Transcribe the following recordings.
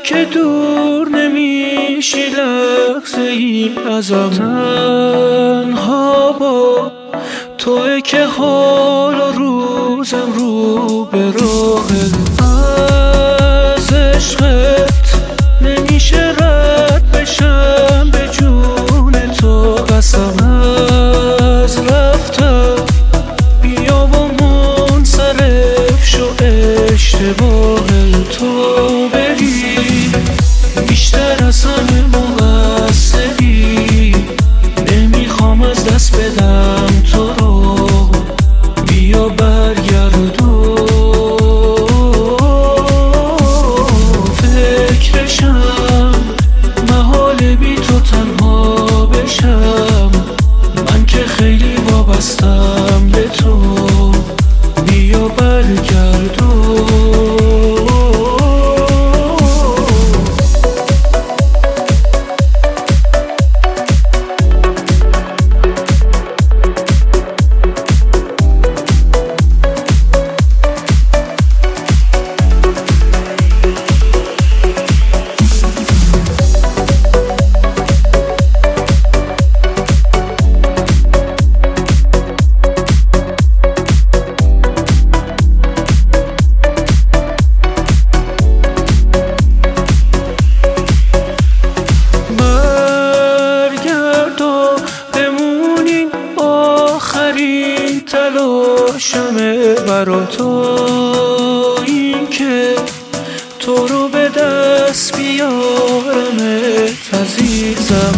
که دور نمیشی لحظه ای ازم، تنها با توئه که حال و روزم رو به راهه. از عشقت نمیشه رد بشم، به جون تو قسم از رفتم. بیا و منصرف شو، اشتباه تو بری بیشتر از همه مقصری. نمیخوام از دست بدم تو رو، بیا برگردو. فکرشم محال بی تو تنها بشم، من که خیلی وابستم به تو، بیا برگردو. تلاشمه برا تو این که تو رو به دست بیارمت عزیزم.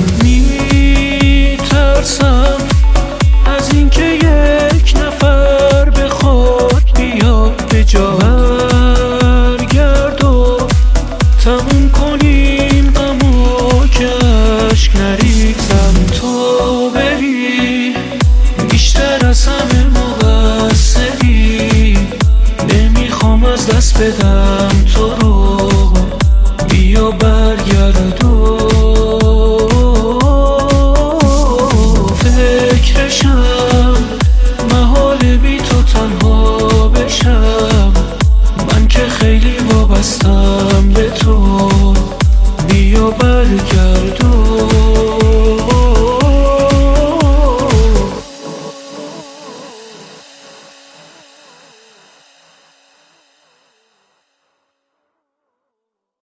میترسم از این که یک نفر بخواد بیاد به جا. برگرد و تموم کنیم غمو که اشک نریزم. تو بری بیشتر از همه مقصری، نمیخوام از دست بدم تو رو، بیا برگردو. فکرشم محال بی تو تنها بشم، من که خیلی وابستم به تو، بیا برگردو.